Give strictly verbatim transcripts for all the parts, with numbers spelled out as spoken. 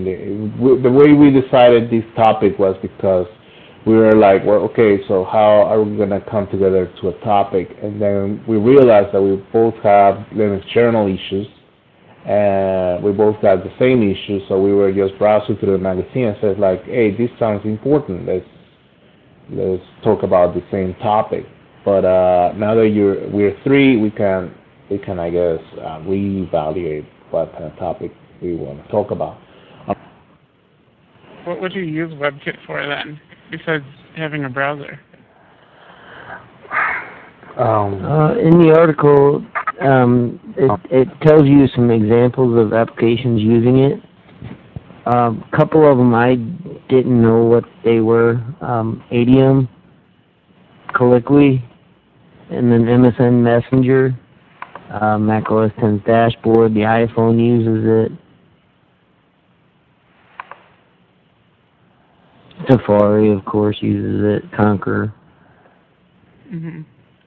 actually. We, the way we decided this topic was because we were like, well, okay, so how are we going to come together to a topic? And then we realized that we both have Linux kernel issues, and we both got the same issue, so we were just browsing through the magazine and said like, hey, this sounds important. Let's let's talk about the same topic. But uh, now that you're we're three, we can we can I guess uh, reevaluate what kind of topic we want to talk about. What would you use WebKit for then, besides having a browser? Um, uh, in the article, um, it, it tells you some examples of applications using it. A um, couple of them I didn't know what they were. Um, Adium, Colloquy, and then M S N Messenger, uh, Mac O S X's dashboard. The iPhone uses it. Safari, of course, uses it. Conqueror. Mm-hmm.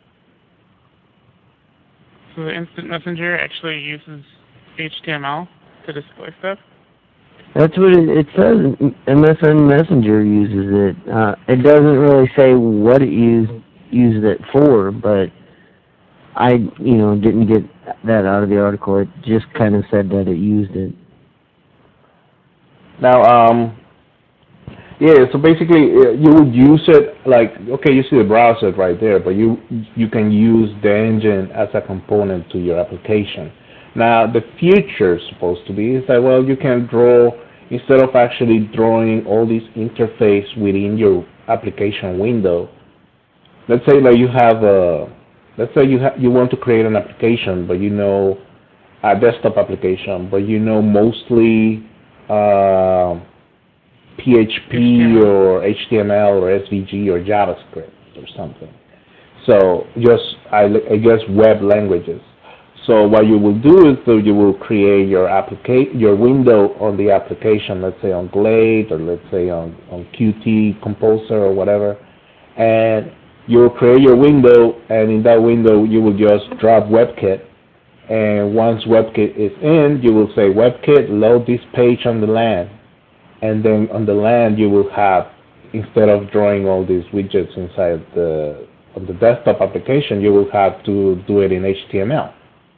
So the Instant Messenger actually uses H T M L to display stuff? That's what it, it says. M S N Messenger uses it. Uh, it doesn't really say what it used uses it for, but I, you know, didn't get that out of the article. It just kind of said that it used it. Now, um, yeah, so basically uh, you would use it like, okay, you see the browser right there, but you you can use the engine as a component to your application. Now, the future is supposed to be is that, well, you can draw, instead of actually drawing all these interface within your application window, let's say that you have a, let's say you, ha you want to create an application, but you know, a desktop application, but you know mostly uh, P H P or H T M L or S V G or JavaScript or something. So just, I, I guess, web languages. So what you will do is that you will create your applica your window on the application, let's say on Glade or let's say on, on Qt Composer or whatever, and you will create your window, and in that window you will just drop WebKit, and once WebKit is in, you will say, WebKit, load this page on the LAN, and then on the LAN you will have, instead of drawing all these widgets inside the of the desktop application, you will have to do it in H T M L.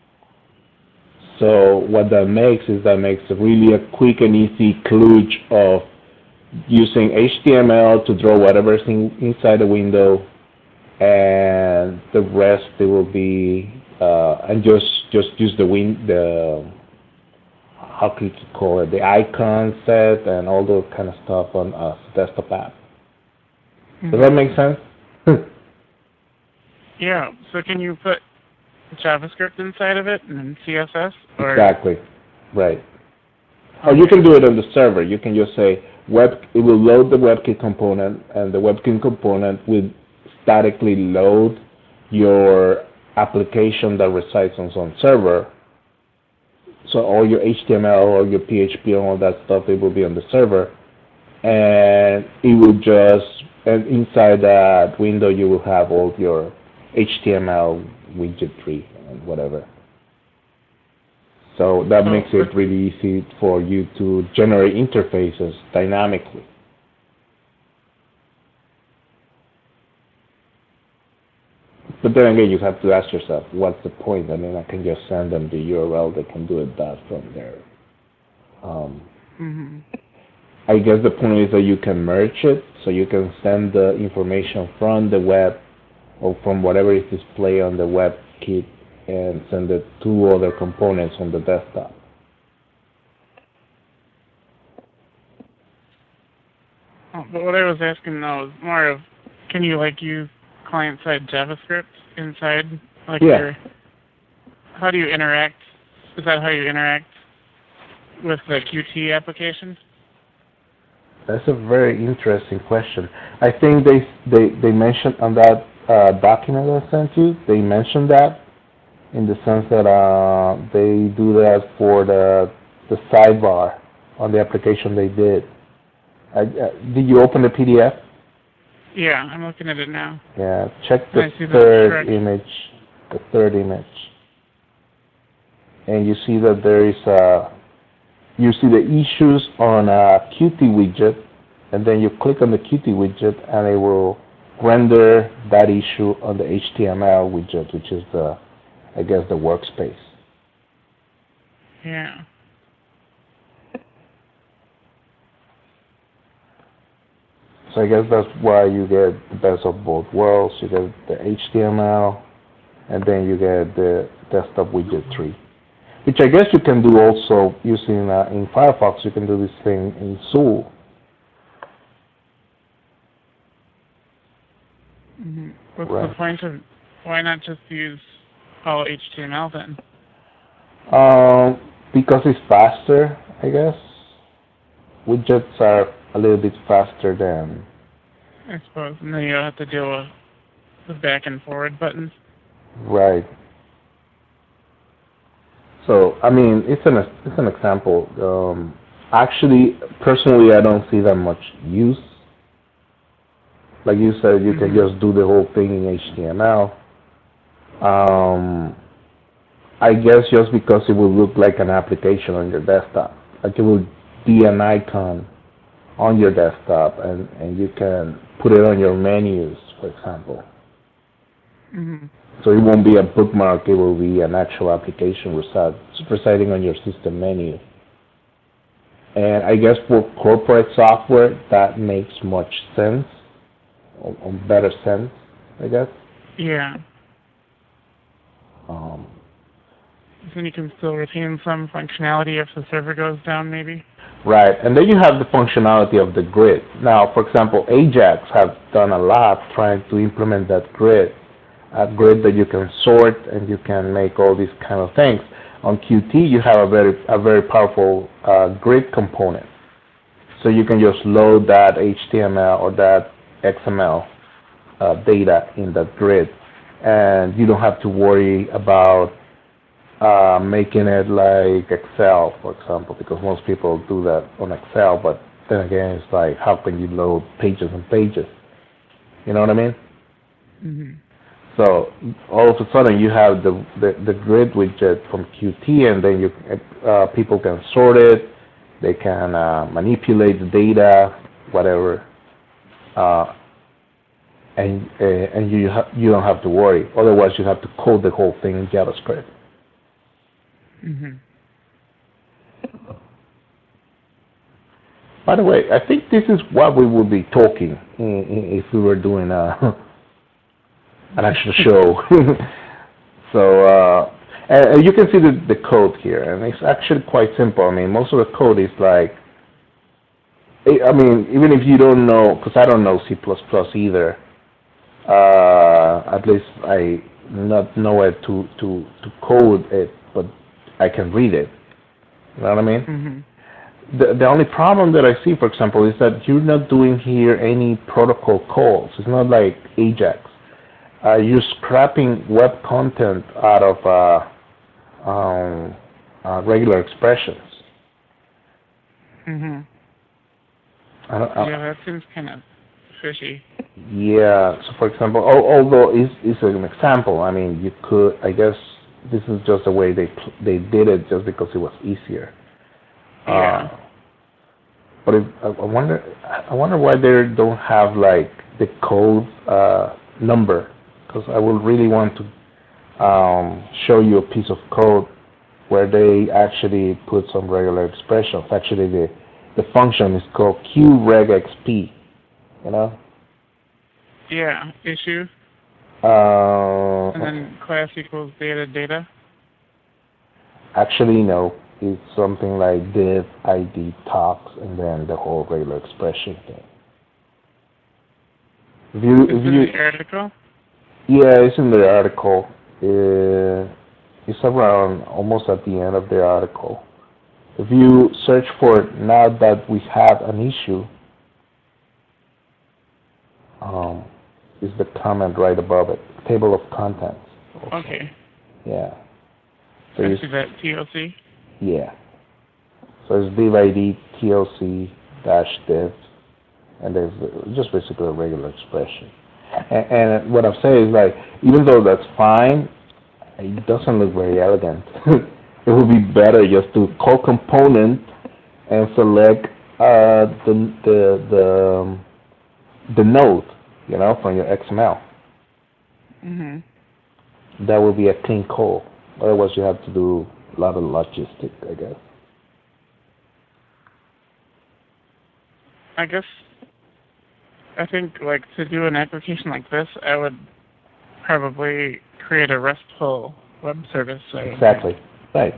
So what that makes is that makes really a quick and easy kludge of using H T M L to draw whatever's in, inside the window, and the rest it will be uh, and just just use the win the how could you call it, the icon set and all those kind of stuff on a desktop app. Mm-hmm. Does that make sense? Yeah. So can you put JavaScript inside of it and then C S S? Or? Exactly. Right. Okay. Or you can do it on the server. You can just say web. It will load the WebKit component, and the WebKit component will statically load your application that resides on some server. So all your H T M L or your P H P and all that stuff, it will be on the server, and it will just, and inside that window you will have all your H T M L widgetry and whatever. So that makes it really easy for you to generate interfaces dynamically. But then again, you have to ask yourself, what's the point? I mean, I can just send them the U R L. They can do it that from there. Um, mm-hmm. I guess the point is that you can merge it, so you can send the information from the web or from whatever is displayed on the WebKit and send it to other components on the desktop. Oh, but what I was asking though is more of, can you like use client-side JavaScript inside, like yeah. your, how do you interact, is that how you interact with the Qt application? That's a very interesting question. I think they they, they mentioned on that uh, document I sent you, they mentioned that in the sense that uh, they do that for the the sidebar on the application they did. I, uh, did you open the P D F? Yeah, I'm looking at it now. Yeah, check the third image, the third image, and you see that there is a you see the issues on a Qt widget, and then you click on the Qt widget, and it will render that issue on the H T M L widget, which is the, I guess, the workspace. Yeah. So I guess that's why you get the best of both worlds. You get the H T M L, and then you get the desktop widget tree, which I guess you can do also using uh, in Firefox. You can do this thing in Zool. Mm-hmm. What's Right. the point of, why not just use all H T M L then? Um, because it's faster, I guess. Widgets are a little bit faster than. I suppose, and then you don't have to deal with the back and forward buttons. Right. So I mean, it's an it's an example. Um, actually, personally, I don't see that much use. Like you said, you Mm-hmm. can just do the whole thing in H T M L. Um, I guess just because it will look like an application on your desktop, like it will be an icon on your desktop, and, and you can put it on your menus, for example. Mm-hmm. So it won't be a bookmark, it will be an actual application reside, residing on your system menu. And I guess for corporate software, that makes much sense, or, or better sense, I guess. Yeah. Um, Then you can still retain some functionality if the server goes down, maybe? Right, and then you have the functionality of the grid. Now, for example, Ajax have done a lot trying to implement that grid, a grid that you can sort and you can make all these kind of things. On Qt, you have a very a very powerful uh, grid component, so you can just load that H T M L or that X M L uh, data in that grid, and you don't have to worry about Uh, making it like Excel, for example, because most people do that on Excel, but then again, it's like, how can you load pages and pages? You know what I mean? Mm-hmm. So all of a sudden, you have the the, the grid widget from Qt, and then you uh, people can sort it, they can uh, manipulate the data, whatever, uh, and uh, and you ha you don't have to worry. Otherwise, you have to code the whole thing in JavaScript. Mm-hmm. By the way, I think this is what we would be talking if we were doing a, an actual show. So, uh, and you can see the, the code here, and it's actually quite simple. I mean, most of the code is like, I mean, even if you don't know, because I don't know C plus plus either, uh, at least I not know it to, to, to code it, but I can read it. You know what I mean? Mm-hmm. The, the only problem that I see, for example, is that you're not doing here any protocol calls. It's not like Ajax. Uh, you're scrapping web content out of uh, um, uh, regular expressions. Mm-hmm. I don't, uh, Yeah, that seems kind of fishy. yeah. So, for example, al- although it's, it's an example, I mean, you could. I guess this is just the way they they did it, just because it was easier. Yeah. Uh, But if, I I wonder, I wonder why they don't have like the code uh, number, because I would really want to um, show you a piece of code where they actually put some regular expressions. Actually, the the function is called qregexp. You know. Yeah. Issue, Uh, and then class equals data data. actually, no. It's something like div id talks and then the whole regular expression thing. If you, It's if in you, the article. Yeah, it's in the article. Uh, it's around almost at the end of the article. If you search for it now that we have an issue, um, is the comment right above it, table of contents. Also. Okay. Yeah. So I you, see that T L C. yeah. So it's div id tlc dash div, and there's just basically a regular expression. And, and what I'm saying is like, even though that's fine, it doesn't look very elegant. It would be better just to call component and select uh, the the the um, the node, you know, from your X M L. Mhm. That will be a clean call. Otherwise, you have to do a lot of logistics, I guess. I guess I think like to do an application like this, I would probably create a RESTful web service. I would Exactly. Right.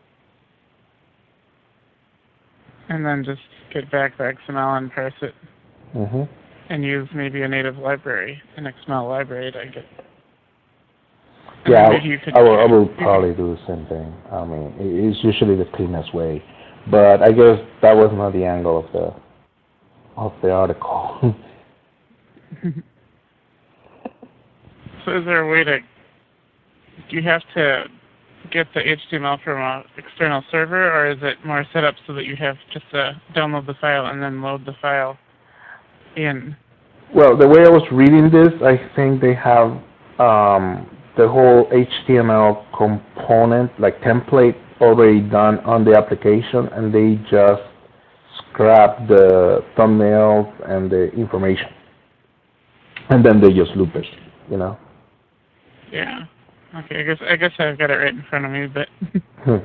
And then just get back the X M L and parse it, Mhm. and use maybe a native library, an X M L library to get. And Yeah, then I, maybe you could. I will. I will You probably do the same thing. I mean, it- it's usually the cleanest way, but I guess that was not the angle of the of the article. could so is there a way to? Do you have to get the H T M L from an external server, or is it more set up so that you have just to download the file and then load the file in? Well, the way I was reading this, I think they have um, the whole H T M L component, like template, already done on the application, and they just scrap the thumbnails and the information, and then they just loop it, you know. Yeah. Okay. I guess I guess I've got it right in front of me, but Hmm.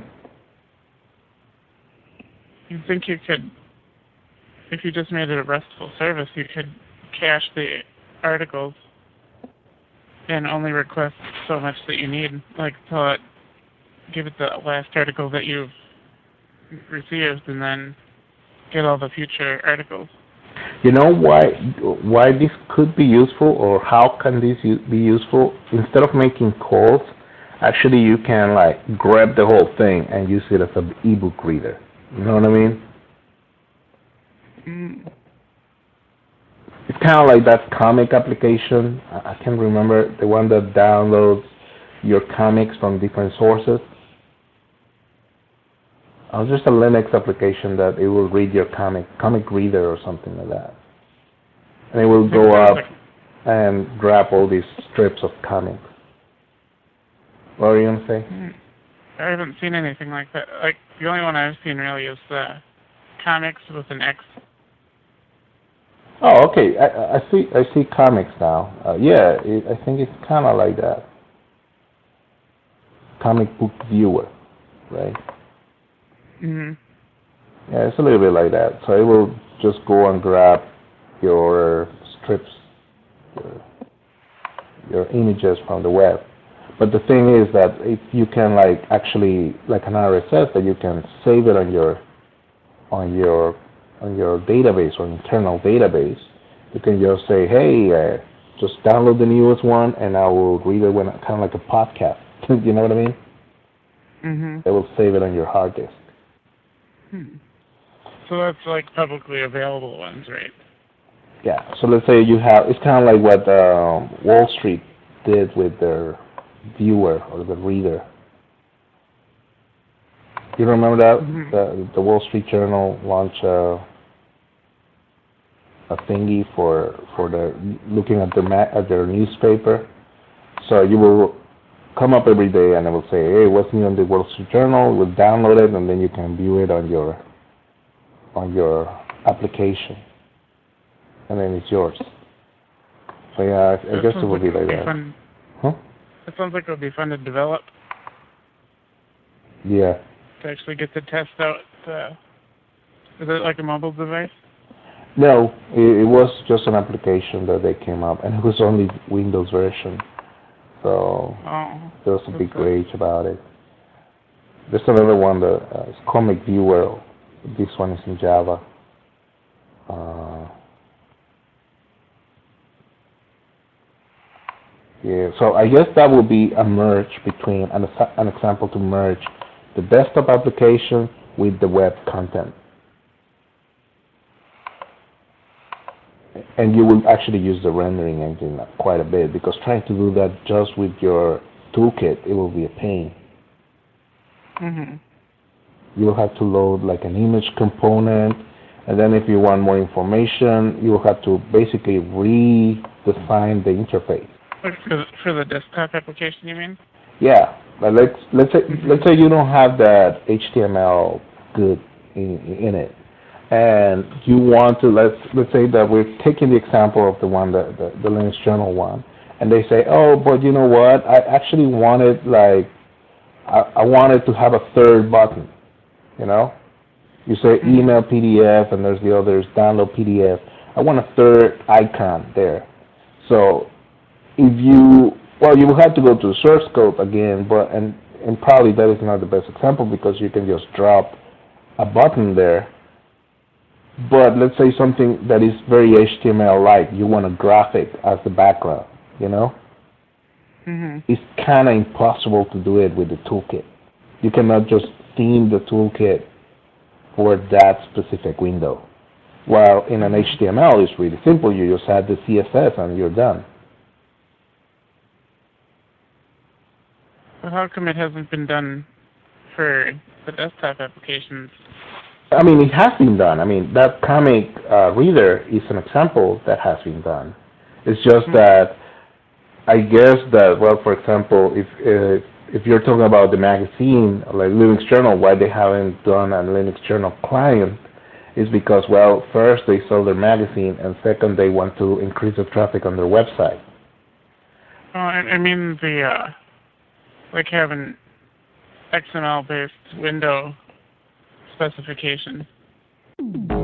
you think you could, if you just made it a RESTful service, you could cache the articles and only request so much that you need, like tell it, give it the last article that you've received, and then get all the future articles. You know why why this could be useful, or how can this u- be useful? Instead of making calls, actually you can like grab the whole thing and use it as an ebook reader. You know what I mean? Mm. It's kind of like that comic application. I I can't remember the one that downloads your comics from different sources. Uh, just a Linux application that it will read your comic comic reader or something like that, and it will I think go there's up like, and grab all these strips of comics. What are you gonna say? mm, I haven't seen anything like that. Like the only one I've seen really is the comics with an X. Oh, okay. I, I I see. I see comics now. Uh, yeah, it, I think it's kind of like that. Comic book viewer, right? Mhm. Yeah, it's a little bit like that. So it will just go and grab your strips, your, your images from the web. But the thing is that if you can like actually like an R S S that you can save it on your on your on your database or internal database, you can just say, hey, uh, just download the newest one, and I will read it when kind of like a podcast. You know what I mean? Mhm. It will save it on your hard disk. Hmm. So that's like publicly available ones, right? Yeah. So let's say you have. It's kind of like what um, Wall Street did with their viewer or the reader. You remember that Mhm. the, the Wall Street Journal launched a, a thingy for for the looking at the ma- at their newspaper. So you will come up every day and it will say, hey, what's new on the Wall Street Journal? We'll download it and then you can view it on your on your application, and then it's yours. So yeah, I, I That guess it sounds will like be it would like be that. fun. Huh? That sounds like it would be fun to develop, Yeah. to actually get to test out. Uh, is it like a mobile device? No, it, it was just an application that they came up, and it was only Windows version. So Oh, there was a that's big good. rage about it. There's another one that uh, is Comic Viewer. This one is in Java. Uh, yeah, so I guess that would be a merge between an, an example to merge the desktop application with the web content. And you will actually use the rendering engine quite a bit, because trying to do that just with your toolkit, it will be a pain. Mhm. You will have to load like an image component, and then if you want more information, you will have to basically redesign the interface. Like for the, for the desktop application, you mean? Yeah, but let's let's say Mhm. let's say you don't have that H T M L good in, in it, and you want to let's let's say that we're taking the example of the one that the, the Linux Journal one, and they say, oh, but you know what? I actually wanted like I, I wanted to have a third button. You know, you say email P D F, and there's the others download P D F. I want a third icon there. So if you well, you will have to go to the source code again, but and and probably that is not the best example because you can just drop a button there. But let's say something that is very H T M L-like, you want a graphic as the background, you know? Mm-hmm. It's kind of impossible to do it with the toolkit. You cannot just theme the toolkit for that specific window. While in an H T M L, it's really simple. You just add the C S S and you're done. Well, how come it hasn't been done for the desktop applications? I mean, it has been done. I mean, that comic uh, reader is an example that has been done. It's just mm-hmm. that I guess that, well, for example, if uh, if you're talking about the magazine, like Linux Journal, why they haven't done a Linux Journal client is because, well, first they sell their magazine, and second they want to increase the traffic on their website. Oh, I, I mean the uh, like having X M L-based window specification.